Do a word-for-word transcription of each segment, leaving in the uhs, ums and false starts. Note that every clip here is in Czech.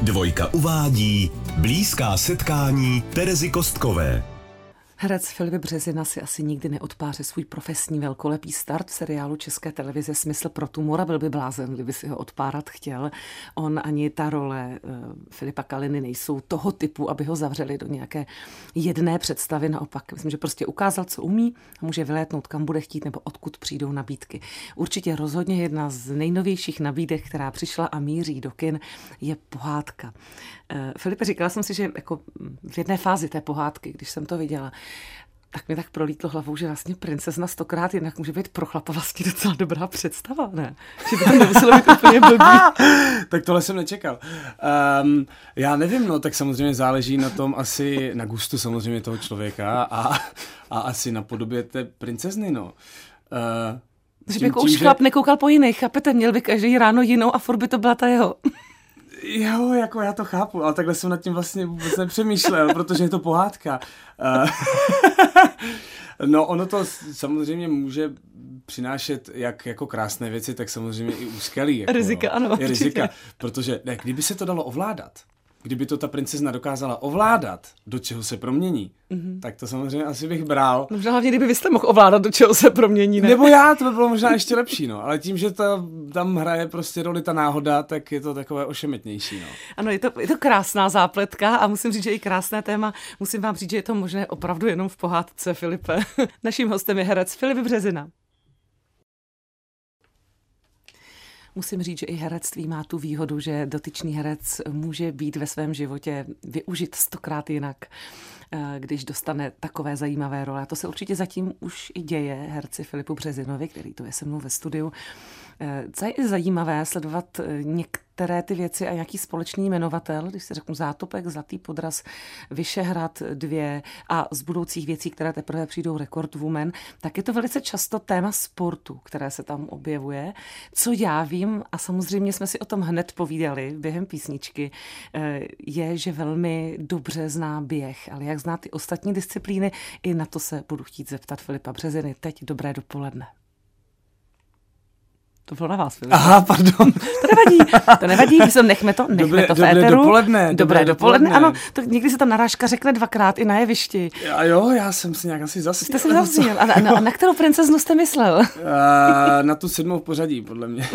Dvojka uvádí blízká setkání Terezy Kostkové. Herec Filip Březina si asi nikdy neodpáře svůj profesní velkolepý start v seriálu České televize Smysl pro tumor a byl by blázen, kdyby si ho odpárat chtěl. On ani ta role uh, Filipa Kaliny nejsou toho typu, aby ho zavřeli do nějaké jedné představy. Naopak, myslím, že prostě ukázal, co umí a může vylétnout, kam bude chtít nebo odkud přijdou nabídky. Určitě rozhodně jedna z nejnovějších nabídek, která přišla a míří do kin, je Pohádka. Uh, Filipe, říkala jsem si, že jako v jedné fázi té pohádky, když jsem to viděla, tak mi tak prolítlo hlavou, že vlastně princezna stokrát jinak může být pro chlapa vlastně docela dobrá představa, ne? Že by to nemuselo být úplně blbý. Tak tohle jsem nečekal. Um, já nevím, no, tak samozřejmě záleží na tom asi, na gustu samozřejmě toho člověka a, a asi na podobě té princezny, no. Uh, že by jako už chlap že... nekoukal po jiných, chápete? Měl by každý ráno jinou a furt by to byla ta jeho. Jo, jako já to chápu, ale takhle jsem nad tím vlastně vůbec nepřemýšlel, protože je to pohádka. No, ono to samozřejmě může přinášet jak jako krásné věci, tak samozřejmě i úskalí. Jako, rizika, ano. Je rizika, protože ne, kdyby se to dalo ovládat, kdyby to ta princezna dokázala ovládat, do čeho se promění, mm-hmm. tak to samozřejmě asi bych bral. No, hlavně, kdyby vy jste mohl ovládat, do čeho se promění, ne? Nebo já, to by bylo možná ještě lepší, no. Ale tím, že ta, tam hraje prostě roli ta náhoda, tak je to takové ošemetnější, no. Ano, je to, je to krásná zápletka a musím říct, že i krásné téma. Musím vám říct, že je to možné opravdu jenom v pohádce, Filipe. Naším hostem je herec Filip Březina. Musím říct, že i herectví má tu výhodu, že dotyčný herec může být ve svém životě využit stokrát jinak, když dostane takové zajímavé role. A to se určitě zatím už i děje herci Filipu Březinovi, který tu je se mnou ve studiu. Je zajímavé sledovat některé ty věci a nějaký společný jmenovatel, když si řeknu Zátopek, Zlatý podraz, Vyšehrad dva a z budoucích věcí, které teprve přijdou Record Woman, tak je to velice často téma sportu, které se tam objevuje. Co já vím, a samozřejmě jsme si o tom hned povídali během písničky, je, že velmi dobře zná běh, ale jak zná ty ostatní disciplíny, i na to se budu chtít zeptat Filipa Březiny. Teď dobré dopoledne. To bylo na vás, Filip. Aha, pardon. To nevadí, to nevadí, myslím, nechme to, nechme dobré, to v dobré éteru. Dopoledne, dobré, dobré dopoledne. dopoledne. Ano, to někdy se ta narážka řekne dvakrát i na jevišti. A jo, já jsem si nějak asi zasměl. Jste se zasměl. A na, na, na kterou princeznu jste myslel? A na tu sedmou v pořadí, podle mě.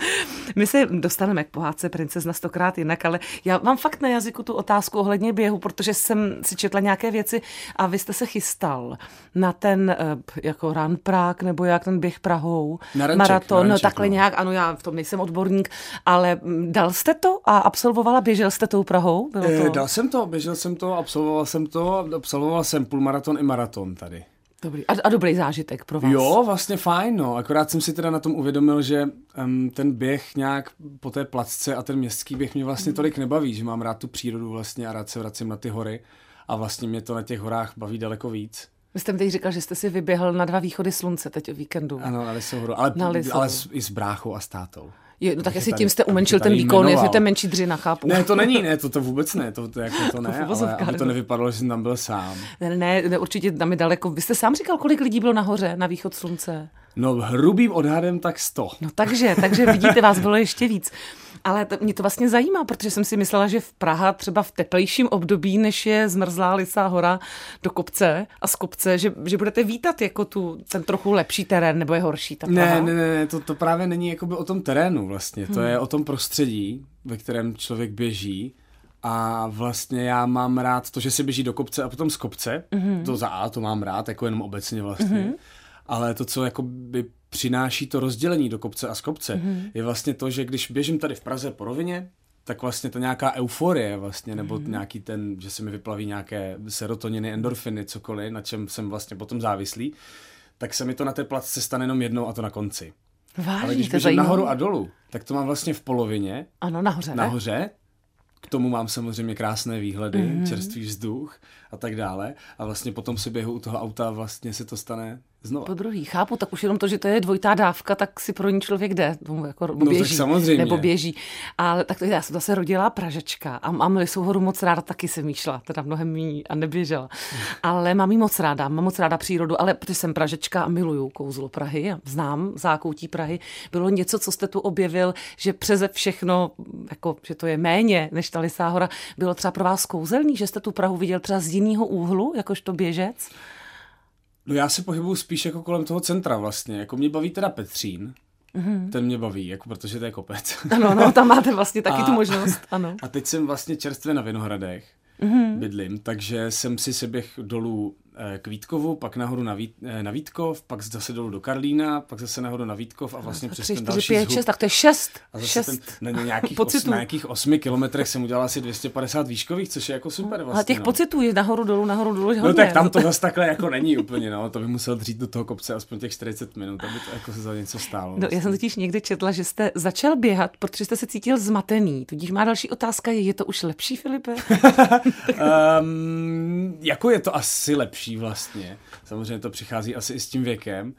My se dostaneme k pohádce Princezna stokrát jinak, ale já mám fakt na jazyku tu otázku ohledně běhu, protože jsem si četla nějaké věci a vy jste se chystal na ten jako Run Prague, nebo jak ten běh Prahou, na ranček, maraton, na ranček, no takhle no. nějak, ano, já v tom nejsem odborník, ale dal jste to a absolvovala, běžel jste tou Prahou? Bylo to? E, dal jsem to, běžel jsem to, absolvoval jsem to, absolvoval jsem půlmaraton i maraton tady. Dobrý. A, a dobrý zážitek pro vás. Jo, vlastně fajn, no. Akorát jsem si teda na tom uvědomil, že um, ten běh nějak po té placce a ten městský běh mě vlastně tolik nebaví, že mám rád tu přírodu vlastně a rád se vracím na ty hory a vlastně mě to na těch horách baví daleko víc. Vy jste mi teď říkal, že jste si vyběhl na dva východy slunce teď o víkendu. Ano, na Lisohoru, ale, ale i s bráchou a s tátou. Je, no tak jestli tím jste umenšil ten výkon, jestli to je menší dřina, chápu. Ne, to není, ne, to, to vůbec ne, to, to, jako to ne, ale aby to nevypadalo, že jsem tam byl sám. Ne, ne, ne, určitě tam je daleko. Vy jste sám říkal, kolik lidí bylo nahoře na východ slunce? No hrubým odhadem tak sto. No takže, takže vidíte, vás bylo ještě víc. Ale to, mě to vlastně zajímá, protože jsem si myslela, že v Praha třeba v teplejším období, než je zmrzlá Lisá hora do kopce a z kopce, že, že budete vítat jako tu, ten trochu lepší terén, nebo je horší ta Praha? Ne, ne, ne, to, to právě není jakoby o tom terénu vlastně, to hmm. je o tom prostředí, ve kterém člověk běží. A vlastně já mám rád to, že se běží do kopce a potom z kopce, mm-hmm. to za A, to mám rád, jako jenom obecně vlastně, mm-hmm. ale to, co jakoby přináší to rozdělení do kopce a z kopce, mm-hmm. je vlastně to, že když běžím tady v Praze po rovině, tak vlastně to nějaká euforie vlastně, nebo mm-hmm. nějaký ten, že se mi vyplaví nějaké serotoniny, endorfiny, cokoliv, na čem jsem vlastně potom závislý, tak se mi to na té placce stane jenom jednou a to na konci. Vážně, ale když běžím nahoru a dolů, tak to mám vlastně v polovině. Ano, nahoře. Nahoře. K tomu mám samozřejmě krásné výhledy, mm-hmm. čerstvý vzduch a tak dále. A vlastně potom si běhu u toho auta vlastně se to stane znova. Po druhý, chápu, tak už jenom to, že to je dvojitá dávka, tak si pro ní člověk jde, tomu jako no, běží, tak samozřejmě. nebo běží. Ale tak to já jsem zase rodila Pražečka a mám Lisou horu moc ráda, taky jsem jí šla, teda mnohem méně a neběžela. Ale mám jí moc ráda, mám moc ráda přírodu, ale protože jsem Pražečka a miluju kouzlo Prahy a znám zákoutí Prahy, bylo něco, co jste tu objevil, že přeze všechno, jako, že to je méně než ta Lisá hora, bylo třeba pro vás kouzelný, že jste tu Prahu viděl třeba z jiného úhlu, jakožto běžec? No já se pohybuju spíš jako kolem toho centra vlastně. Jako mě baví teda Petřín. Mm-hmm. Ten mě baví, jako protože to je kopec. Ano, no, tam máte vlastně taky a, tu možnost, ano. A teď jsem vlastně čerstvě na Vinohradech. Mm-hmm. Bydlím, takže jsem si seběh dolů k Vítkovu, pak nahoru na, Vít, na Vítkov, pak zase dolů do Karlína, pak zase nahoru na Vítkov a vlastně no, přes ten další zhub. šest, tak to je šest. A zase šest ten, na, nějakých os, na nějakých osmi kilometrech jsem udělal asi dvě stě padesát výškových, což je jako super vlastně. A těch no. pocitů je nahoru dolů, nahoru dolů hodně. No tak tam to zase takhle jako není úplně, no, to bych musel dřít do toho kopce aspoň těch čtyřicet minut, aby to jako se za něco stálo. No, vlastně. Já jsem totiž někde četla, že jste začal běhat, protože jste se cítil zmatený. Tudíž má další otázka, je, je to už lepší, Filipe? um, jako je to asi lepší vlastně. Samozřejmě to přichází asi i s tím věkem,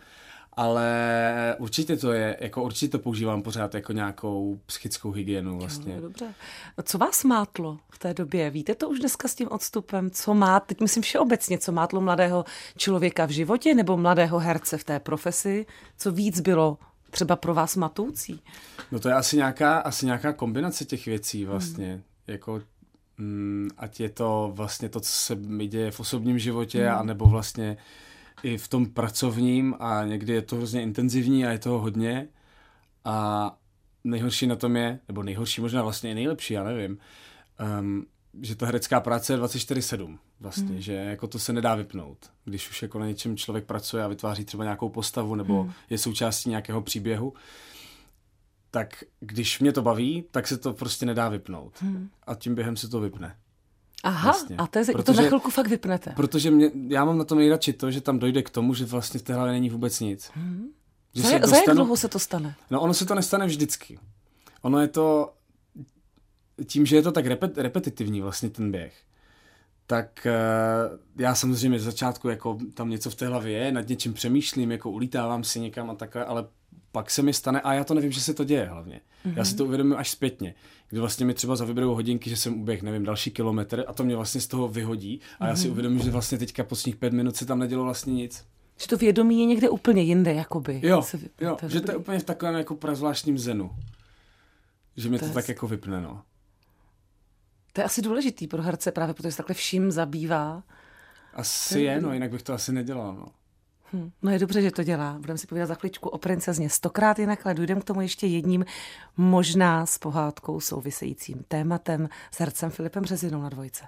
ale určitě to je, jako určitě to používám pořád jako nějakou psychickou hygienu vlastně. Jo, dobře. Co vás mátlo v té době? Víte to už dneska s tím odstupem? Co má, teď myslím všeobecně, co mátlo mladého člověka v životě nebo mladého herce v té profesi? Co víc bylo třeba pro vás matoucí? No to je asi nějaká, asi nějaká kombinace těch věcí vlastně, hmm. jako mm, ať je to vlastně to, co se mi děje v osobním životě, hmm. anebo vlastně i v tom pracovním a někdy je to hrozně intenzivní a je toho hodně a nejhorší na tom je, nebo nejhorší, možná vlastně i nejlepší, já nevím, um, že ta herecká práce je dvacet čtyři sedm vlastně, hmm. že jako to se nedá vypnout, když už jako na něčem člověk pracuje a vytváří třeba nějakou postavu nebo hmm. je součástí nějakého příběhu, tak když mě to baví, tak se to prostě nedá vypnout. Hmm. A tím během se to vypne. Aha, vlastně. A to, je, protože, to na chvilku fakt vypnete. Protože mě, já mám na tom nejradši to, že tam dojde k tomu, že vlastně v té hlavě není vůbec nic. Hmm. Že za, se dostanu, za jak dlouho se to stane? No ono se to nestane vždycky. Ono je to, tím, že je to tak repet, repetitivní vlastně ten běh, tak uh, já samozřejmě z začátku jako tam něco v té hlavě je, nad něčím přemýšlím, jako ulítávám si někam a takhle, ale pak se mi stane, a já to nevím, že se to děje hlavně. Mm-hmm. Já si to uvědomím až zpětně, kdy vlastně mi třeba zavibrujou hodinky, že jsem uběh, nevím, další kilometr a to mě vlastně z toho vyhodí a mm-hmm. já si uvědomím, že vlastně teďka posledních pět minut se tam nedělo vlastně nic. Že to vědomí je někde úplně jinde, jakoby. Jo, se, jo to že to je úplně v takovém jako prazvláštním zenu. Že mě to, to je... tak jako vypne, no. To je asi důležitý pro herce právě, protože se takhle vším zabývá. Asi je, no, jinak bych to asi nedělal, no. Hm, no je dobře, že to dělá. Budeme si povídat za chvíličku o princezně stokrát jinak, ale dojdeme k tomu ještě jedním, možná s pohádkou souvisejícím tématem s hercem Filipem Březinou na Dvojce.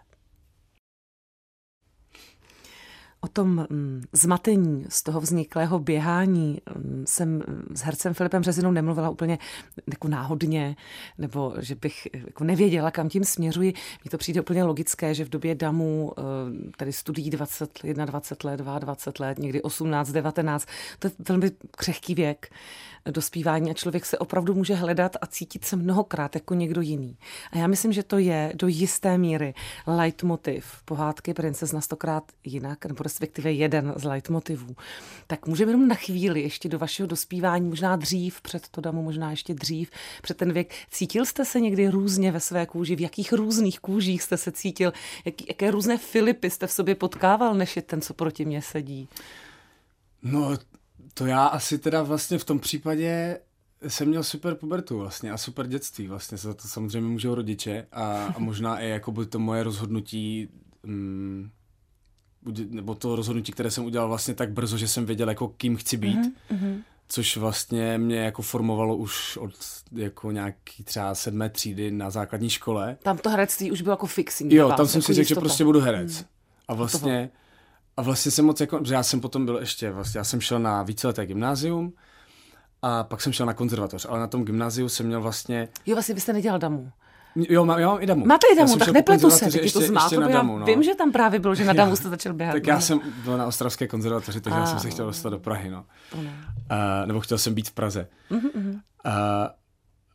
O tom mm, zmatení z toho vzniklého běhání mm, jsem s hercem Filipem Březinou nemluvila úplně jako náhodně, nebo že bych jako nevěděla, kam tím směřuji. Mně to přijde úplně logické, že v době damů, tady studií dvacet, dvacet jedna let, dvacet dva let, někdy osmnáct, devatenáct, to je velmi křehký věk dospívání a člověk se opravdu může hledat a cítit se mnohokrát jako někdo jiný. A já myslím, že to je do jisté míry leitmotiv pohádky Princezna stokrát jinak, nebo respektive jeden z leitmotivů. Tak můžeme jenom na chvíli ještě do vašeho dospívání, možná dřív, před to damu, možná ještě dřív, před ten věk. Cítil jste se někdy různě ve své kůži? V jakých různých kůžích jste se cítil? Jak, jaké různé Filipy jste v sobě potkával, než je ten, co proti mně sedí? No, to já asi teda vlastně v tom případě jsem měl super pubertu vlastně a super dětství vlastně, za to samozřejmě můžou rodiče a, a možná i jako by to moje rozhodnutí, mm, nebo to rozhodnutí, které jsem udělal vlastně tak brzo, že jsem věděl, jako kým chci být, mm-hmm. což vlastně mě jako formovalo už od jako nějaký třeba sedmé třídy na základní škole. Tam to herectví už bylo jako fixing. Jo, tam jsem jako si řekl, že prostě budu herec. Mm. A vlastně... A vlastně jsem moc jako, že já jsem potom byl ještě, vlastně já jsem šel na víceleté gymnázium a pak jsem šel na konzervatoř, ale na tom gymnáziu jsem měl vlastně... Jo, vlastně byste nedělal damu. Jo, má, já mám i damu. Máte i damu, tak nepletu se, teď to zmátlo, já no. Vím, že tam právě bylo, že na damu jste začal běhat. Tak já jsem byl na ostravské konzervatoři, takže já jsem se chtěl dostat do Prahy, no. Uh, nebo chtěl jsem být v Praze. Uh,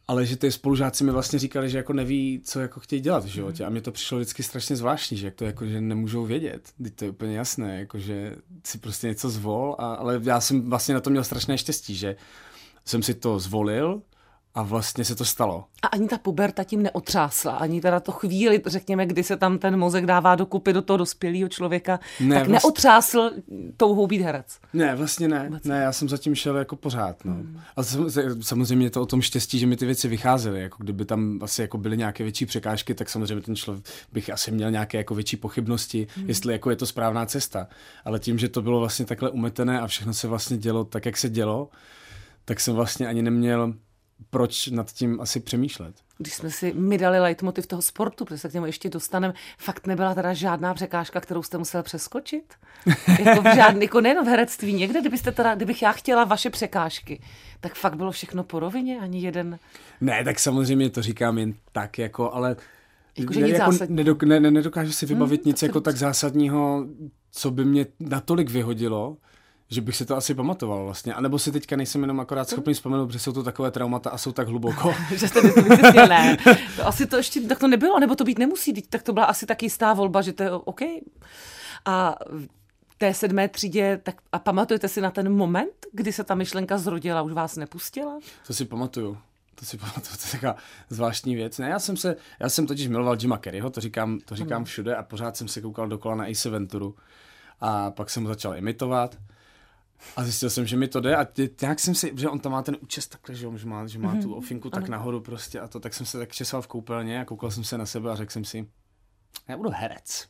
ale že ty spolužáci mi vlastně říkali, že jako neví, co jako chtějí dělat v životě. A mně to přišlo vždycky strašně zvláštní, že jak to jako, že nemůžou vědět. Teď to je úplně jasné, jako, že si prostě něco zvol, a, ale já jsem vlastně na to měl strašné štěstí, že jsem si to zvolil a vlastně se to stalo. A ani ta puberta tím neotřásla, ani teda to chvíli, řekněme, kdy se tam ten mozek dává dokupy do toho dospělého člověka, ne, tak vlastně neotřásl touhou být herec. Ne, vlastně ne. Vlastně. Ne, já jsem zatím šel jako pořád. No. Hmm. A samozřejmě je to o tom štěstí, že mi ty věci vycházely. Jako kdyby tam asi jako byly nějaké větší překážky, tak samozřejmě ten člověk bych asi měl nějaké jako větší pochybnosti, hmm. jestli jako je to správná cesta. Ale tím, že to bylo vlastně takhle umetené a všechno se vlastně dělo tak, jak se dělo, tak jsem vlastně ani neměl proč nad tím asi přemýšlet. Když jsme si my dali leitmotiv toho sportu, protože se k němu ještě dostaneme, fakt nebyla teda žádná překážka, kterou jste musel přeskočit? Jako, v žádný, jako nejen v herectví, někde, kdybyste teda, kdybych já chtěla vaše překážky, tak fakt bylo všechno po rovině, ani jeden... Ne, tak samozřejmě to říkám jen tak, jako, ale jako, ne, nic jako nedok, ne, ne, nedokážu si vybavit hmm, nic jako tak zásadního, co by mě natolik vyhodilo, že bych si to asi pamatoval vlastně. A nebo si teďka nejsem jenom akorát schopný vzpomenout, protože jsou to takové traumata a jsou tak hluboko. Že jste vysvětlil, ne. To asi to ještě tak to nebylo, nebo to být nemusí, tak to byla asi taky jistá volba, že to je OK. A v té sedmé třídě, tak a pamatujete si na ten moment, kdy se ta myšlenka zrodila, už vás nepustila? To si pamatuju. To si pamatuju, to je taková zvláštní věc. Ne, já jsem se, já jsem totiž miloval Jima Carreyho, to říkám, to říkám všude a pořád jsem se koukal dokola na Ace Venturu. A pak jsem ho začal imitovat. A zjistil jsem, že mi to jde a tě, nějak jsem si, že on tam má ten účes takhle, že, on, že, má, že má tu ofinku tak nahoru prostě a to, tak jsem se tak česal v koupelně a koukal jsem se na sebe a řekl jsem si, já budu herec.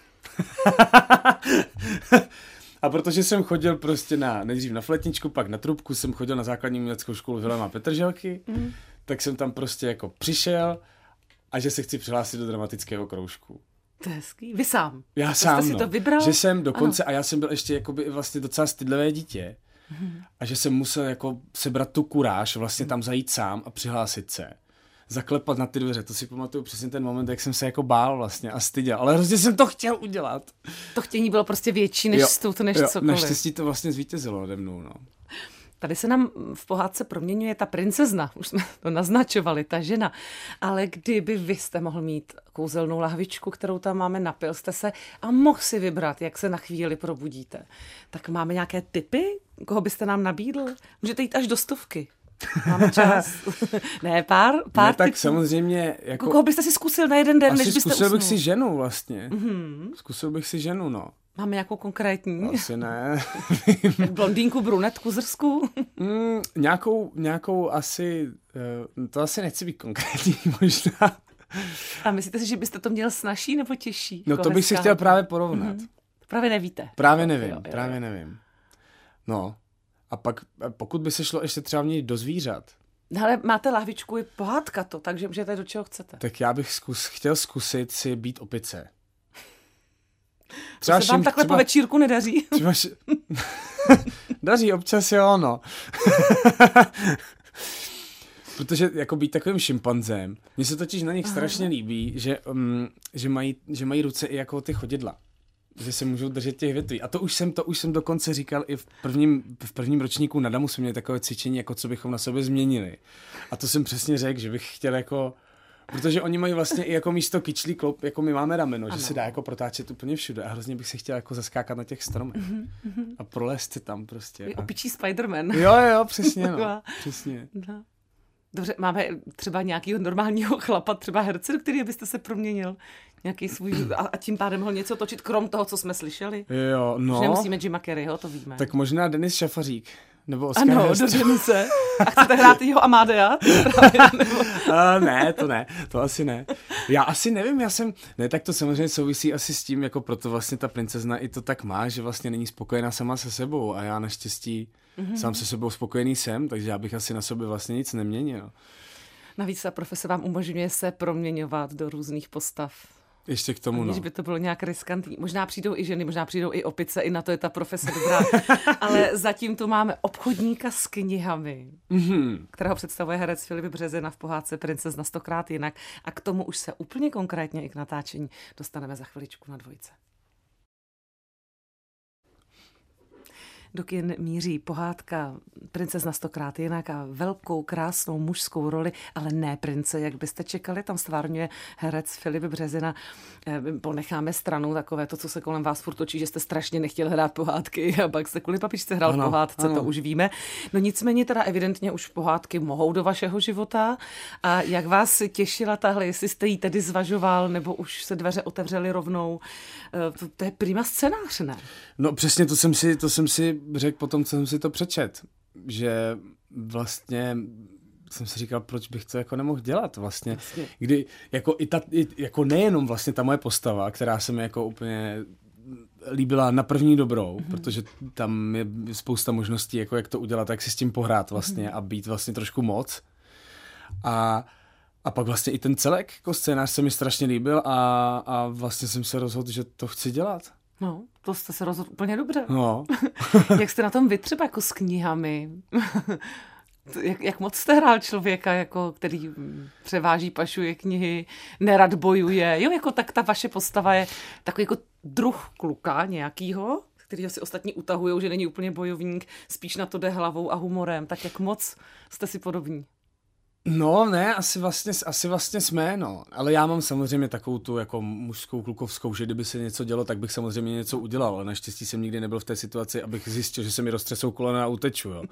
A protože jsem chodil prostě na, nejdřív na fletničku, pak na trubku, jsem chodil na základní uměleckou školu Viléma Petrželky, mm. tak jsem tam prostě jako přišel a že se chci přihlásit do dramatického kroužku. To je hezký. Vy sám. Já to sám, jste si no. to vybral? Že jsem dokonce, ano. A já jsem byl ještě jakoby vlastně docela stydlivé dítě. Hmm. A že jsem musel jako sebrat tu kuráž, vlastně tam zajít sám a přihlásit se. Zaklepat na ty dveře. To si pamatuju přesně ten moment, jak jsem se jako bál vlastně a styděl. Ale hrozně jsem to chtěl udělat. To chtění bylo prostě větší než stůd, než jo, cokoliv. Naštěstí to vlastně zvítězilo nade mnou, no. Tady se nám v pohádce proměňuje ta princezna, už jsme to naznačovali, ta žena. Ale kdyby vy jste mohl mít kouzelnou lahvičku, kterou tam máme, napil jste se a mohl si vybrat, jak se na chvíli probudíte. Tak máme nějaké tipy? Koho byste nám nabídl? Můžete jít až do stovky. Máme čas. ne, pár, pár ne, tak tipů. samozřejmě. Jako... Koho byste si zkusil na jeden den, Asi než byste zkusil usnul? bych si ženu vlastně. Mm-hmm. Zkusil bych si ženu, no. Máme nějakou konkrétní? Asi ne. Blondýnku, brunetku, zrsku? mm, nějakou, nějakou asi, uh, to asi nechci být konkrétní možná. A myslíte si, že byste to měl snazší nebo těžší? No to bych si chtěl právě porovnat. Mm-hmm. Právě nevíte. Právě nevím, jo, jo, právě jo. nevím. No, a pak pokud by se šlo ještě třeba mět do zvířat. Ale máte lahvičku i pohádka to, takže můžete do čeho chcete. Tak já bych zkus, chtěl zkusit si být opice. Třeba to se vám šim, takhle třeba, po večírku nedaří? Třeba š... Daří, občas jo, no. Protože jako být takovým šimpanzem, mně se totiž na nich strašně líbí, že, um, že, mají, že mají ruce i jako ty chodidla. Že se můžou držet těch větví. A to už jsem, to už jsem dokonce říkal i v prvním, v prvním ročníku na Damu jsme měli takové cvičení, jako co bychom na sobě změnili. A to jsem přesně řekl, že bych chtěl jako... Protože oni mají vlastně i jako místo kyčlí klop, jako my máme rameno, ano. Že se dá jako protáčet úplně všude a hrozně bych se chtěl jako zaskákat na těch stromech mm-hmm. a prolézt si tam prostě. Vy opičí Spiderman. Jo, jo, přesně, no. Přesně. No. Dobře, máme třeba nějakého normálního chlapa, třeba herce, do který byste se proměnil? Nějaký svůj, a tím pádem mohl něco točit, krom toho, co jsme slyšeli? Jo, no. Už nemusíme Jima Carreyho, to víme. Tak možná Denis Šafařík. Nebo Oscar ano, Hest. do Denise. A chcete hrát jeho Amadea? Nebo... uh, ne, to ne, to asi ne. Já asi nevím, já jsem, ne, tak to samozřejmě souvisí asi s tím, jako proto vlastně ta princezna i to tak má, že vlastně není spokojená sama se sebou a já naštěstí mm-hmm. sám se sebou spokojený jsem, takže já bych asi na sobě vlastně nic neměnil. Navíc ta profese vám umožňuje se proměňovat do různých postav. Ještě k tomu, Aniž no. by to bylo nějak riskantní. Možná přijdou i ženy, možná přijdou i opice, i na to je ta profese dobrá. Ale zatím tu máme obchodníka s knihami, mm-hmm. kterého představuje herec Filip Březina v pohádce Princezna stokrát jinak. A k tomu už se úplně konkrétně i k natáčení dostaneme za chviličku na dvojce. do kin míří pohádka Princezna stokrát jinak a velkou, krásnou mužskou roli, ale ne prince, jak byste čekali. Tam stvárňuje herec Filip Březina. Ponecháme stranou takové to, co se kolem vás furt točí, že jste strašně nechtěl hrát pohádky a pak jste kvůli papičce hrál ano, pohádce, ano. To už víme. No nicméně teda evidentně už pohádky mohou do vašeho života. A jak vás těšila tahle, jestli jste jí tedy zvažoval, nebo už se dveře otevřely rovnou? To, to je prima scénář, ne? No přesně to jsem si, to jsem si řekl potom, co jsem si to přečet, že vlastně jsem si říkal, proč bych to jako nemohl dělat vlastně, vlastně. Kdy jako, i ta, i, jako nejenom vlastně ta moje postava, která se mi jako úplně líbila na první dobrou, mm-hmm. protože tam je spousta možností, jako jak to udělat, jak si s tím pohrát vlastně mm-hmm. a být vlastně trošku moc. A, a pak vlastně i ten celek jako scénář se mi strašně líbil a, a vlastně jsem se rozhodl, že to chci dělat. No, to jste se rozhodl úplně dobře. No. Jak jste na tom vy třeba jako s knihami? Jak, jak moc jste hrál člověka, jako, který převáží, pašuje knihy, nerad bojuje? Jo, jako tak ta vaše postava je takový jako druh kluka nějakýho, který si ostatní utahujou, že není úplně bojovník, spíš na to jde hlavou a humorem. Tak jak moc jste si podobní? No ne, asi vlastně, asi vlastně jsme, no. Ale já mám samozřejmě takovou tu jako mužskou klukovskou, že kdyby se něco dělo, tak bych samozřejmě něco udělal. Ale naštěstí jsem nikdy nebyl v té situaci, abych zjistil, že se mi roztřesou kolena a uteču, jo.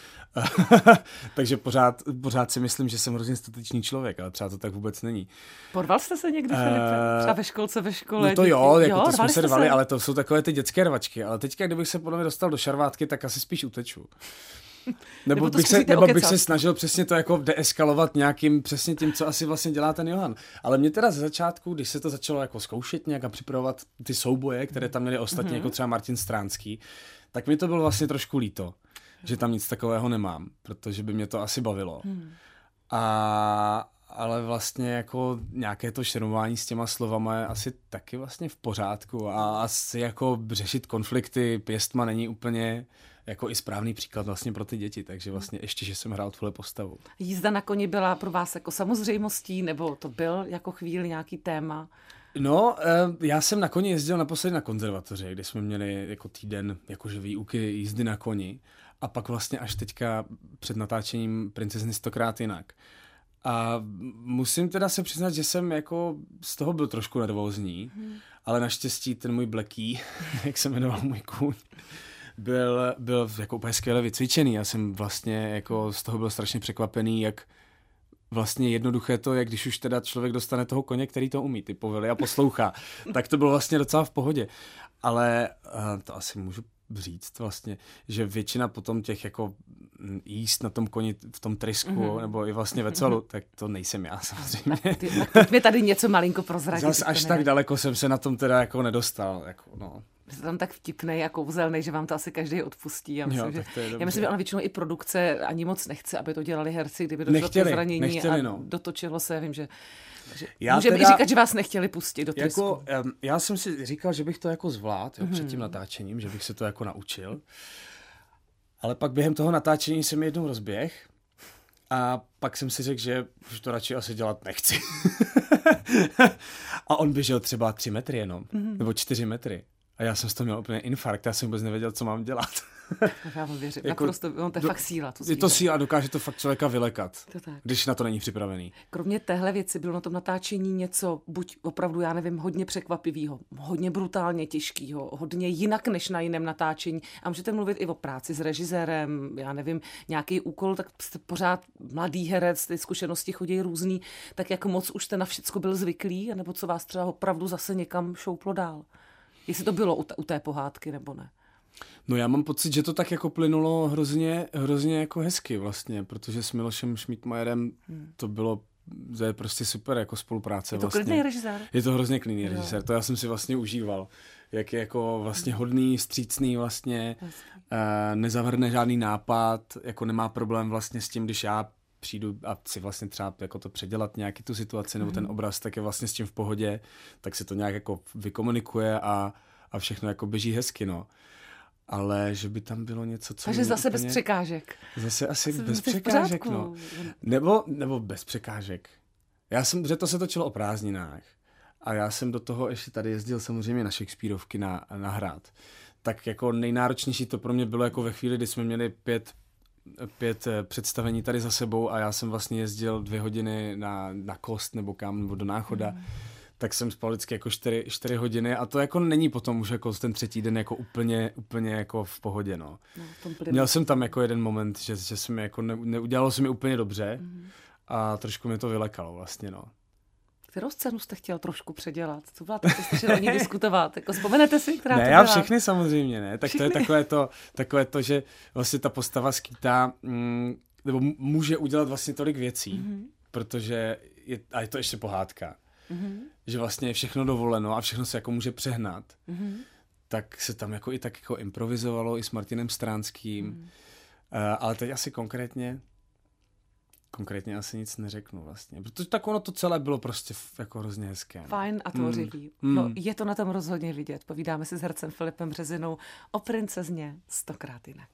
Takže pořád, pořád si myslím, že jsem hrozně statečný člověk, ale třeba to tak vůbec není. Porval jste se někdy, Filipe? Třeba ve školce, ve škole? No to jo, jako jo, to jsme se rvali, se? Ale to jsou takové ty dětské rvačky. Ale teďka, kdybych se podle mě dostal do šarvátky, tak asi spíš uteču. Nebo, nebo, bych se, nebo bych se snažil přesně to jako deeskalovat nějakým přesně tím, co asi vlastně dělá ten Johan. Ale mě teda ze začátku, když se to začalo jako zkoušet nějak a připravovat ty souboje, které tam měli ostatní, mm-hmm. jako třeba Martin Stránský, tak mi to bylo vlastně trošku líto, že tam nic takového nemám, protože by mě to asi bavilo. Hmm. A, ale vlastně jako nějaké to šermování s těma slovama je asi taky vlastně v pořádku a asi jako řešit konflikty pěstma není úplně jako i správný příklad vlastně pro ty děti, takže vlastně ještě, že jsem hrál tuhle postavu. Jízda na koni byla pro vás jako samozřejmostí, nebo to byl jako chvíli nějaký téma? No, já jsem na koni jezdil naposledy na konzervatoři, kde jsme měli jako týden jakože výuky jízdy na koni. A pak vlastně až teďka před natáčením Princezny stokrát jinak. A musím teda se přiznat, že jsem jako z toho byl trošku nervózní, hmm. ale naštěstí ten můj Blacky, jak se jmenoval můj kůň, byl, byl jako úplně skvěle vycvičený. Já jsem vlastně jako z toho byl strašně překvapený, jak vlastně jednoduché to je, když už teda člověk dostane toho koně, který to umí, ty povely a poslouchá. Tak to bylo vlastně docela v pohodě. Ale uh, to asi můžu říct vlastně, že většina potom těch jako jíst na tom koni v tom trysku mm-hmm. nebo i vlastně ve celu, tak to nejsem já samozřejmě. Tak, ty, tak mě tady něco malinko prozradit. Zas až tak daleko jsem se na tom teda jako nedostal. Jako, no. Jste tam tak vtipnej a kouzelnej, že vám to asi každý odpustí. Já myslím, jo, že, já myslím, že ona většinou i produkce ani moc nechce, aby to dělali herci, kdyby došlo k zranění nechtěli, a no. dotočilo se, vím, že já můžeme teda, i říkat, že vás nechtěli pustit do trysku. Jako, um, já jsem si říkal, že bych to jako zvládl mm-hmm. před tím natáčením, že bych se to jako naučil. Ale pak během toho natáčení jsem jednou rozběh a pak jsem si řekl, že už to radši asi dělat nechci. A on běžel třeba tři metry jenom, mm-hmm. nebo čtyři metry. A já jsem z toho měl úplně infarkt, já jsem vůbec nevěděl, co mám dělat. Já vám věřím, jako, naprosto, on to je do, fakt síla. To je to síla, dokáže to fakt člověka vylekat, to tak. Když na to není připravený. Kromě téhle věci bylo na tom natáčení něco, buď opravdu, já nevím, hodně překvapivého, hodně brutálně těžkého, hodně jinak než na jiném natáčení. A můžete mluvit i o práci s režisérem, já nevím, nějaký úkol, tak jste pořád mladý herec, ty zkušenosti chodí různý, tak jak moc už jste na všecko byl zvyklý, nebo co vás třeba opravdu zase někam šouplo dál? Jestli to bylo u té pohádky, nebo ne? No já mám pocit, že to tak jako plynulo hrozně, hrozně jako hezky vlastně, protože s Milošem Šmídmajerem hmm. to bylo, to je prostě super jako spolupráce. Je to vlastně. klidný režisér? Je to hrozně klidný režisér, to já jsem si vlastně užíval. Jak je jako vlastně hodný, střícný vlastně, uh, nezavrhne žádný nápad, jako nemá problém vlastně s tím, když já přijdu a si vlastně třeba jako to předělat nějaký tu situaci nebo ten obraz, tak je vlastně s tím v pohodě, tak se to nějak jako vykomunikuje a, a všechno jako běží hezky, no. Ale že by tam bylo něco, co... Takže zase úplně... bez překážek. Zase asi zase bez překážek, no. Nebo, nebo bez překážek. Já jsem, že to se točilo o prázdninách a já jsem do toho ještě tady jezdil samozřejmě na Shakespeareovky na, na hrad. tak jako nejnáročnější to pro mě bylo jako ve chvíli, kdy jsme měli pět, pět představení tady za sebou a já jsem vlastně jezdil dvě hodiny na, na Kost nebo kam, nebo do Náchoda, mm. tak jsem spal vždycky jako čtyři, čtyři hodiny a to jako není potom už jako ten třetí den jako úplně, úplně jako v pohodě, no. no Měl jsem tam jako jeden moment, že, že se mi jako ne, neudělalo se mi úplně dobře mm. a trošku mě to vylekalo vlastně, no. Kterou scénu jste chtěl trošku předělat? Co byla to, co jste chtěl o ní diskutovat? Jako vzpomenete si, která ne, to já byla? všechny samozřejmě, ne. Tak všechny. To je takové to, takové to, že vlastně ta postava skýtá, mm, nebo může udělat vlastně tolik věcí, mm-hmm. protože je, a je to ještě pohádka, mm-hmm. že vlastně je všechno dovoleno a všechno se jako může přehnat. Mm-hmm. Tak se tam jako i tak jako improvizovalo i s Martinem Stránským. Mm-hmm. Uh, ale teď asi konkrétně Konkrétně asi nic neřeknu vlastně, protože tak ono to celé bylo prostě jako hrozně hezké. Fajn a tvořivý. Mm. No, je to na tom rozhodně vidět. Povídáme si s hercem Filipem Březinou o princezně stokrát jinak.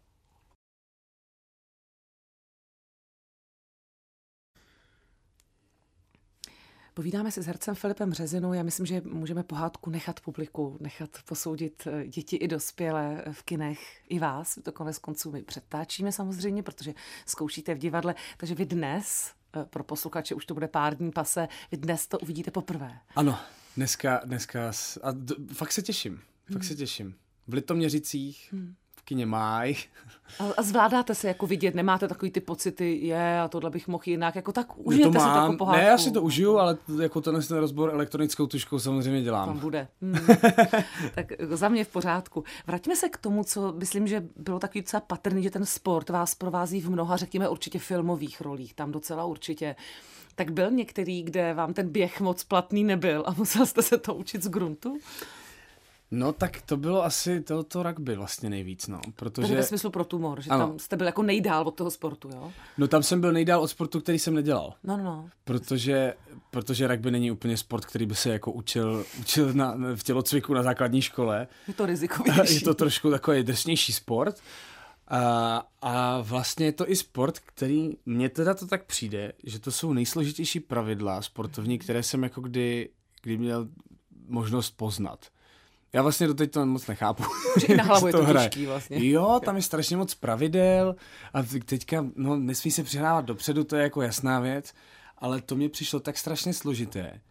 Povídáme si s hercem Filipem Březinou. Já myslím, že můžeme pohádku nechat publiku, nechat posoudit děti i dospělé v kinech, i vás. To konec konců my předtáčíme samozřejmě, protože zkoušíte v divadle. Takže vy dnes, pro posluchače už to bude pár dní pase, vy dnes to uvidíte poprvé. Ano, dneska, dneska a d- fakt se těším, fakt hmm. se těším. V Litoměřicích, hmm. v kině Máj. A, a zvládáte se jako vidět, nemáte takový ty pocity, je a tohle bych mohl jinak, jako tak užijete si to jako pohádku. Ne, já si to užiju, ale jako ten rozbor elektronickou tuškou samozřejmě dělám. Tam bude. Hmm. Tak za mě v pořádku. Vraťme se k tomu, co myslím, že bylo takový docela patrný, že ten sport vás provází v mnoha, řekněme určitě filmových rolích, tam docela určitě. Tak byl některý, kde vám ten běh moc platný nebyl a musel jste se to učit z gruntu? No tak to bylo asi to, to rugby vlastně nejvíc, no, protože... Ve smyslu pro tumor, že ano. Tam jste byl jako nejdál od toho sportu, jo? No tam jsem byl nejdál od sportu, který jsem nedělal. No, no. Protože, protože rugby není úplně sport, který by se jako učil, učil na, v tělocviku na základní škole. Je to rizikovější. Je to trošku takový drsnější sport. A, a vlastně je to i sport, který, mně teda to tak přijde, že to jsou nejsložitější pravidla sportovní, které jsem jako kdy, kdy měl možnost poznat. Já vlastně doteď to moc nechápu. I na hlavu je to těžký vlastně. Jo, tam je strašně moc pravidel a teďka, no, nesmí se přihrávat dopředu, to je jako jasná věc, ale to mě přišlo tak strašně složité,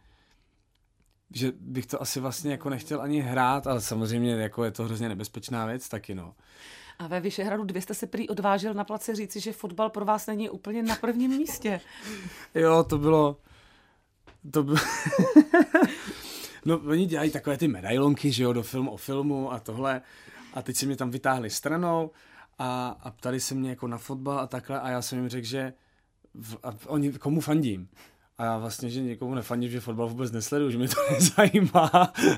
že bych to asi vlastně jako nechtěl ani hrát, ale samozřejmě jako je to hrozně nebezpečná věc taky, no. A ve Vyšehradu dvě jste se prý odvážil na place říci, že fotbal pro vás není úplně na prvním místě. Jo, to bylo... To bylo... No, oni dělají takové ty medailonky, že jo, do filmu o filmu a tohle. A teď si mě tam vytáhli stranou a, a ptali se mě jako na fotbal a takhle a já jsem jim řekl, že v, a oni, komu fandím. A já vlastně, že někomu nefandím, že fotbal vůbec nesleduju, že mě to nezajímá.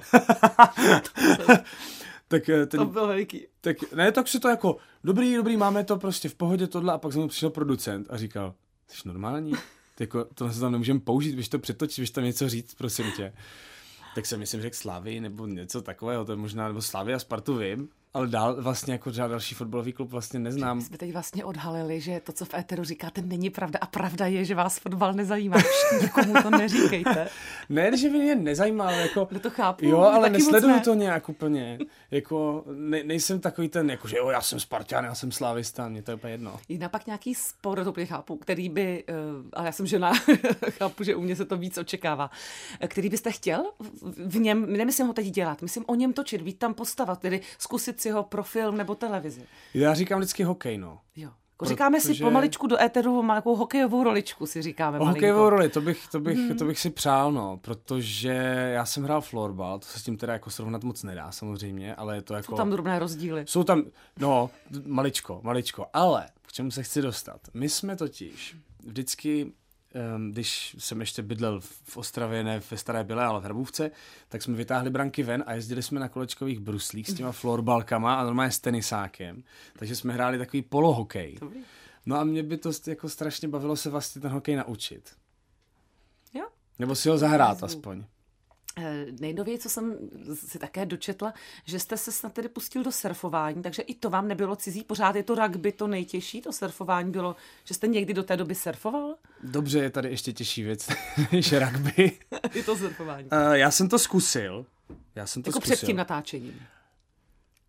Tak, ten, to byl veliký. Tak, ne, tak si to jako, dobrý, dobrý, máme to prostě v pohodě tohle a pak za mnou přišel producent a říkal, jsi normální? Jako, tohle se tam nemůžeme použít, víš to přetočit, víš tam něco říct, prosím tě. Tak jsem myslím řekl Slavii nebo něco takového, to je možná, nebo Slavii a Spartu vím, ale dál vlastně jako žádný další fotbalový klub vlastně neznám. My jsme teď vlastně odhalili, že to, co v éteru říkáte, není pravda a pravda je, že vás fotbal nezajímá. Nikomu to neříkejte. Ne, že mě nezajímá, ale jako... No to chápu. Jo, ale nesleduju to nějak úplně. Jako, ne, nejsem takový ten, jako, že jo, já jsem Spartan, já jsem Slavista, mě to je úplně jedno. Jinak pak nějaký sport, to úplně chápu, který by, uh, ale já jsem žena, chápu, že u mě se to víc očekává, který byste chtěl v něm, nemyslím ho teď dělat, myslím o něm točit, být tam postava, tedy zkusit si ho pro film nebo televizi. Já říkám vždycky hokej, no. Jo. Říkáme Protože... si pomaličku do éteru nějakou hokejovou roličku, si říkáme. O hokejovou roli, to bych, to, bych, hmm. to bych si přál, no, protože já jsem hrál florbal, to se s tím teda jako srovnat moc nedá samozřejmě, ale je to jako... Jsou tam drobné rozdíly. Jsou tam, no, maličko, maličko, ale k čemu se chci dostat? My jsme totiž vždycky, um, když jsem ještě bydlel v Ostravě, ne ve Staré Bílé, ale v Hrabůvce, tak jsme vytáhli branky ven a jezdili jsme na kolečkových bruslích s těma florbalkama a normálně s tenisákem, takže jsme hráli takový polohokej. No a mě by to jako strašně bavilo se vlastně ten hokej naučit. Jo? Nebo si ho zahrát aspoň. Nejnověji, co jsem si také dočetla, že jste se snad tedy pustil do surfování, takže i to vám nebylo cizí, pořád je to rugby to nejtěžší, to surfování bylo, že jste někdy do té doby surfoval? Dobře, je tady ještě těžší věc, než rugby. Je to surfování. Uh, já jsem to zkusil. Já jsem to jako zkusil. před tím natáčením.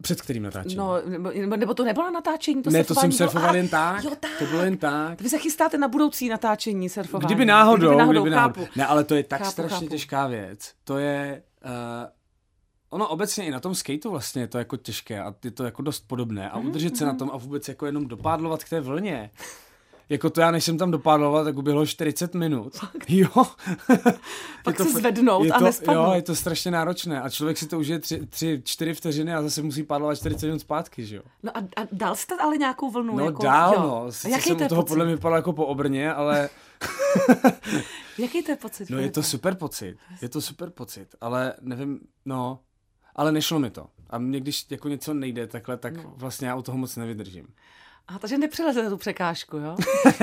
Před kterým natáčením? No, nebo, nebo to nebylo natáčení? To ne, to jsem surfoval bylo... jen tak. Jo, tak. To bylo jen tak. Vy se chystáte na budoucí natáčení surfování. Kdyby náhodou, kdyby náhodou, kdyby náhodou. Ne, ale to je tak chápu, strašně chápu. těžká věc. To je... Uh, ono obecně i na tom skateu vlastně je to jako těžké a je to jako dost podobné. A udržet se na tom a vůbec jako jenom dopádlovat k té vlně. Jako to já, než jsem tam dopádloval, tak uběhlo čtyřicet minut. Jo. Pak to, se zvednout je a to, nespadnout. Jo, je to strašně náročné. A člověk si to užije tři, tři, čtyři vteřiny a zase musí pádlovat čtyřicet minut zpátky, že jo. No a, a dal jste ale nějakou vlnu? No jako, dál, jo. no. Sice Jaký jsem to je u toho pocit? podle mě vypadal jako po obrně, ale... Jaký to je pocit? No je to super pocit. Je to super pocit, ale nevím, no... Ale nešlo mi to. A mě, když jako něco nejde takhle, tak no. vlastně já u toho moc nevydržím. A takže nepřelezete tu překážku, jo?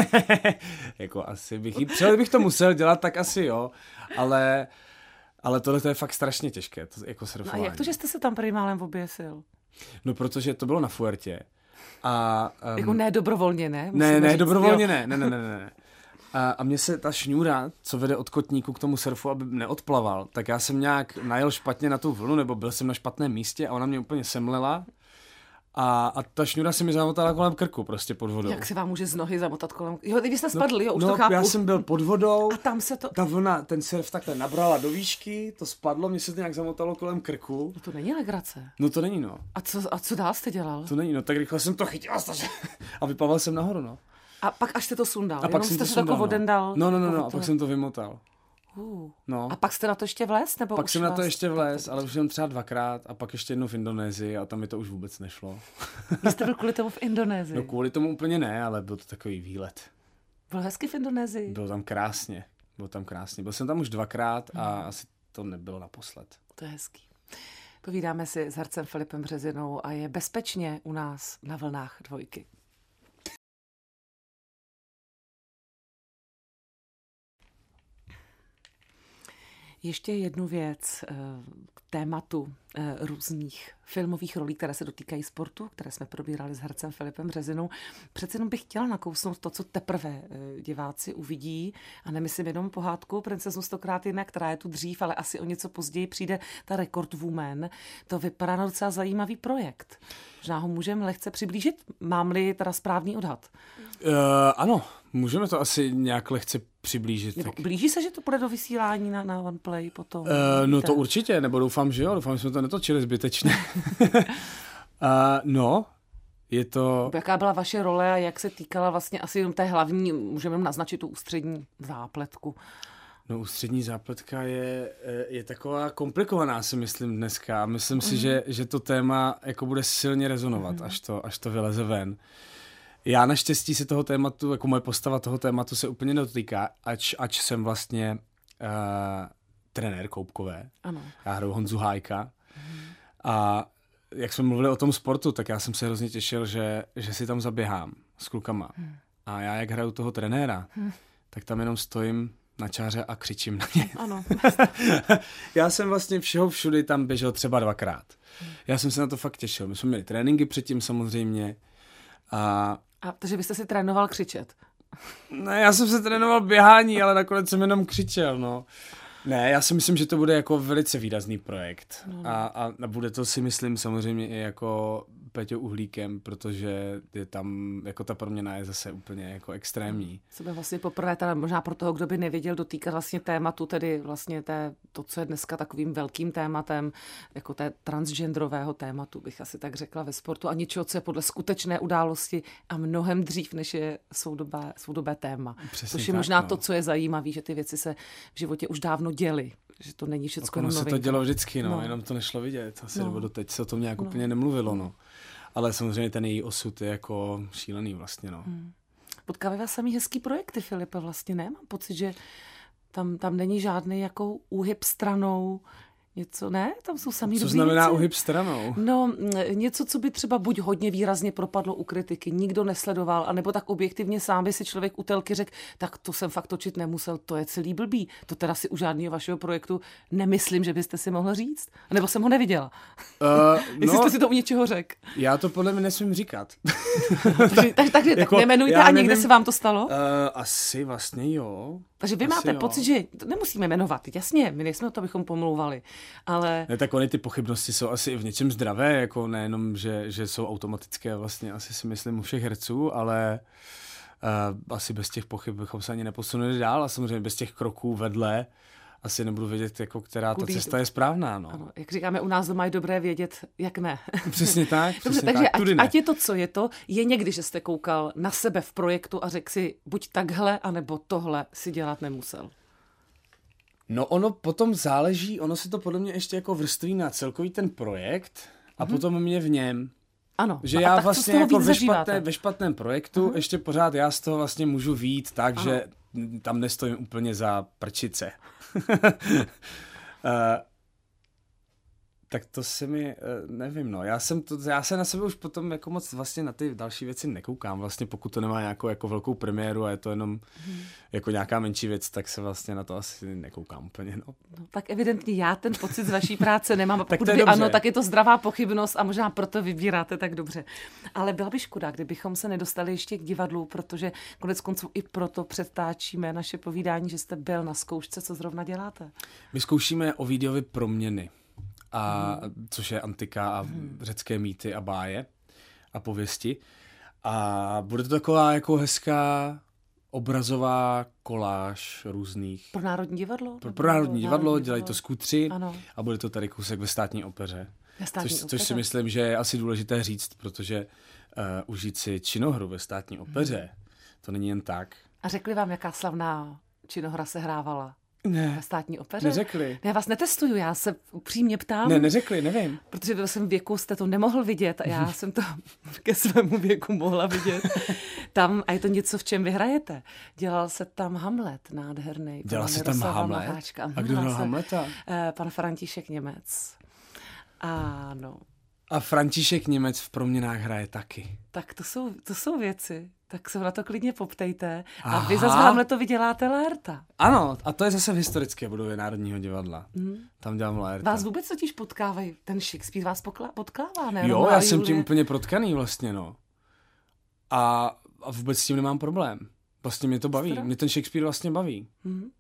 Jako asi bych jí, třeba bych to musel dělat, tak asi jo, ale, ale tohle to je fakt strašně těžké, to jako surfování. No a jak to, že jste se tam prý málem oběsil? No protože to bylo na Fuertě. A, um, jako ne dobrovolně, ne? Ne, Musíme ne, říct, dobrovolně jo. ne, ne, ne, ne, ne. A, a mně se ta šňůra, co vede od kotníku k tomu surfu, aby neodplaval, tak já jsem nějak najel špatně na tu vlnu, nebo byl jsem na špatném místě a ona mě úplně semlela. A, a ta šňůra se mi zamotala kolem krku prostě pod vodou. Jak se vám může z nohy zamotat kolem... Jo, vy jste spadli, jo, už no, to chápu. já jsem byl pod vodou. A tam se to... Ta vlna, ten surf takhle nabrala do výšky, to spadlo, mě se to nějak zamotalo kolem krku. No to není legrace. No to není, no. A co, a co dál jste dělal? To není, no. Tak rychle jsem to chytil a vypadal jsem nahoru, no. A pak až jste to sundal? A pak Jenom jsem jste to se sundal, jako odendal? No, no, no, jako no, a to... pak jsem to vymotal. Uh. No. A pak jste na to ještě vlez? Nebo pak už jsem na to vás... ještě vlez, ale už jsem třeba dvakrát a pak ještě jednou v Indonésii a tam mi to už vůbec nešlo. Vy jste byl kvůli tomu v Indonésii? No kvůli tomu úplně ne, ale byl to takový výlet. Byl hezky v Indonésii? Bylo tam krásně, bylo tam krásně. Byl jsem tam už dvakrát a hmm. asi to nebylo naposled. To je hezký. Povídáme si s hercem Filipem Březinou a je bezpečně u nás na vlnách dvojky. Ještě jednu věc k tématu různých filmových rolí, které se dotýkají sportu, které jsme probírali s hercem Filipem Březinou. Přece jenom bych chtěla nakousnout to, co teprve diváci uvidí, a nemyslím jenom pohádku Princeznu stokrát jinak, která je tu dřív, ale asi o něco později přijde ta Record Woman. To vypadá na docela zajímavý projekt. Možná ho můžeme lehce přiblížit? Mám-li teda správný odhad? Uh, ano, můžeme to asi nějak lehce přiblížit. Nebo tak. blíží se, že to půjde do vysílání na, na OnePlay potom? Uh, no to určitě, nebo doufám, že jo, doufám, že jsme to netočili zbytečně. uh, no, je to... Jaká byla vaše role a jak se týkala vlastně asi jenom té hlavní, můžeme naznačit tu ústřední zápletku? No ústřední zápletka je, je taková komplikovaná, si myslím dneska. Myslím mm. si, že, že to téma jako bude silně rezonovat, mm. až, to, až to vyleze ven. Já naštěstí se toho tématu, jako moje postava toho tématu se úplně nedotýká, ač, ač jsem vlastně uh, trenér koupkové. Ano. Já hraju Honzu Hájka. Mm. A jak jsme mluvili o tom sportu, tak já jsem se hrozně těšil, že, že si tam zaběhám s klukama. Mm. A já, jak hraju toho trenéra, mm. tak tam jenom stojím na čáře a křičím na ně. Ano. Já jsem vlastně všeho všudy tam běžel třeba dvakrát. Hmm. Já jsem se na to fakt těšil. My jsme měli tréninky předtím samozřejmě. A... a takže byste si trénoval křičet? Ne, já jsem se trénoval běhání, ale nakonec jsem jenom křičel, no. Ne, já si myslím, že to bude jako velice výrazný projekt. No. A, a, a bude to, si myslím, samozřejmě i jako Peťo Uhlíkem, protože je tam, jako ta proměna je zase úplně jako extrémní. Co by vlastně poprvé, teda možná pro toho, kdo by nevěděl, dotýkat vlastně tématu, tedy vlastně té, to, co je dneska takovým velkým tématem, jako té transgenderového tématu, bych asi tak řekla ve sportu, a něčeho, co je podle skutečné události a mnohem dřív, než je soudobé, soudobé téma. Přesně Což je tak, možná no. to, co je zajímavé, že ty věci se v životě už dávno děly. Že to není všechno jenom novinka. se to dělo vždycky, no, no. jenom to nešlo vidět. Asi no. nebo doteď se o tom nějak no. úplně nemluvilo, no. Ale samozřejmě ten její osud je jako šílený vlastně, no. Hmm. Potkávají vás samý hezký projekty, Filipe, vlastně ne? Mám pocit, že tam, tam není žádný jako úhyb stranou, něco, ne? Tam jsou samý Co dobrý znamená věci. uhyb stranou? No, něco, co by třeba buď hodně výrazně propadlo u kritiky, nikdo nesledoval, anebo tak objektivně sám by si člověk u telky řekl, tak to jsem fakt točit nemusel, to je celý blbý. To teda si u žádného vašeho projektu nemyslím, že byste si mohl říct. Nebo jsem ho neviděla. Uh, Jestli no, jste si to u něčeho řekl. Já to podle mě nesmím říkat. takže takže, takže jako, tak nemenujte a někde se vám to stalo? Uh, asi vlastně jo. Takže vy asi máte jo. pocit, že to nemusíme jmenovat, jasně, my nejsme o to, abychom pomlouvali, ale... Ne, tak ony ty pochybnosti jsou asi i v něčem zdravé, jako nejenom, že, že jsou automatické vlastně, asi si myslím u všech herců, ale uh, asi bez těch pochyb bychom se ani neposunuli dál a samozřejmě bez těch kroků vedle asi nebudu vědět, jako, která ta cesta je správná. No. Ano, jak říkáme, u nás doma je dobré vědět, jak ne. Přesně tak. Dobře, přesně takže tak, ať, ne. ať je to, co je to, je někdy, že jste koukal na sebe v projektu a řekl si, buď takhle, anebo tohle si dělat nemusel. No ono potom záleží, ono se to podle mě ještě jako vrství na celkový ten projekt a mm-hmm. potom mě v něm. Ano. Že a já tak vlastně jako ve, špatné, ve špatném projektu uh-huh. ještě pořád já z toho vlastně můžu vyjít tak, ano. že tam nestojím úplně za prčice. uh, tak to se mi, uh, nevím, no. Já jsem to, já se na sebe už potom jako moc vlastně na ty další věci nekoukám. Vlastně pokud to nemá nějakou jako velkou premiéru a je to jenom hmm. jako nějaká menší věc, tak se vlastně na to asi nekoukám úplně, no. No, tak evidentně já ten pocit z vaší práce nemám. A pokud tak by ano, tak je to zdravá pochybnost a možná proto vybíráte tak dobře. Ale byla by škoda, kdybychom se nedostali ještě k divadlu, protože konec konců i proto předtáčíme naše povídání, že jste byl na zkoušce, co zrovna děláte. My zkoušíme Ovidiovy Proměny. A, hmm. což je antika a hmm. řecké mýty a báje a pověsti. A bude to taková jako hezká obrazová koláž různých. Pro Národní divadlo? Pro, pro Národní divadlo, Národní dělají to skutři ano. a bude to tady kousek ve Státní opeře. Ve státní což, opeře. což si myslím, že je asi důležité říct, protože uh, užít si činohru ve Státní opeře, hmm. to není jen tak. A řekli vám, jaká slavná činohra se hrávala? Ne, ve Státní opeře? Neřekli. Ne, já vás netestuju, já se upřímně ptám. Ne, neřekli, nevím. Protože ve svém věku jste to nemohl vidět a já jsem to ke svému věku mohla vidět. Tam, a je to něco, v čem vy hrajete. Dělal se tam Hamlet nádherný. Dělal se tam Hamlet? Maháčka. A kdo hrál Hamleta? Eh, pan František Němec. Ano. A František Němec v Proměnách hraje taky. Tak to jsou, to jsou věci. Tak se na to klidně poptejte. Aha. A vy zase v Hamletovi děláte Laerta. Ano, a to je zase v historické budově Národního divadla. Hmm. Tam dělám Laerta. Vás vůbec totiž potkávají, ten Shakespeare vás pokla- potkává, ne? Jo, Romeo já jsem Julie. tím úplně protkaný vlastně, no. A, a vůbec s tím nemám problém. Vlastně mě to baví. Stara? Mě ten Shakespeare vlastně baví. Hmm.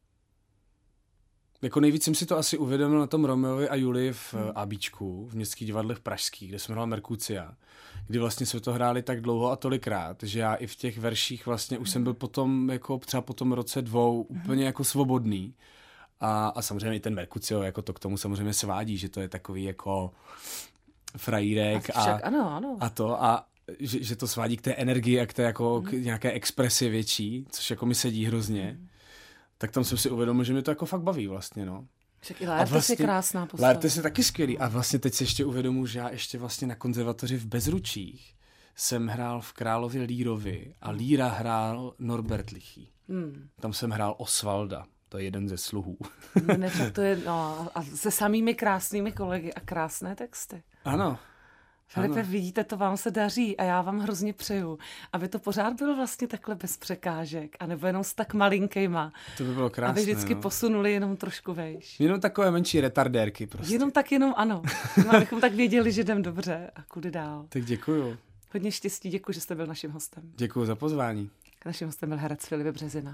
Jako nejvíc jsem si to asi uvědomil na tom Romeovi a Julii v hmm. ABčku, v Městských divadlech pražských, kde jsem hrál Merkucia, kdy vlastně jsme to hráli tak dlouho a tolikrát, že já i v těch verších vlastně už jsem byl potom, jako třeba po tom roce dvou, úplně jako svobodný. A, a samozřejmě i ten Merkucio, jako to k tomu samozřejmě svádí, že to je takový jako frajírek a, však, ano, ano. a to a že, že to svádí k té energii a k té jako k nějaké expresi větší, což jako mi sedí hrozně. Hmm. Tak tam jsem si uvědomil, že mě to jako fakt baví vlastně, no. Však i Laertes vlastně, je krásná postava. Laertes je taky skvělý. A vlastně teď si ještě uvědomuji, že já ještě vlastně na konzervatoři v Bezručích jsem hrál v Královi Lírovi a Líra hrál Norbert Lichý. Hmm. Tam jsem hrál Osvalda. To je jeden ze sluhů. Ne, tak to je, no, a se samými krásnými kolegy a krásné texty. Ano. Filipe, vidíte, to vám se daří a já vám hrozně přeju, aby to pořád bylo vlastně takhle bez překážek, anebo jenom s tak malinkejma. To by bylo krásné. Aby vždycky no. posunuli jenom trošku vejš. Jenom takové menší retardérky prostě. Jenom tak, jenom ano. No, abychom tak věděli, že jdem dobře a kudy dál. Tak děkuju. Hodně štěstí, děkuji, že jste byl naším hostem. Děkuju za pozvání. Naším hostem byl herec Filip Březina.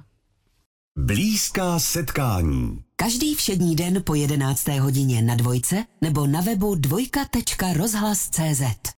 Blízká setkání. Každý všední den po jedenácté hodině na Dvojce nebo na webu dvojka tečka rozhlas tečka cé zet.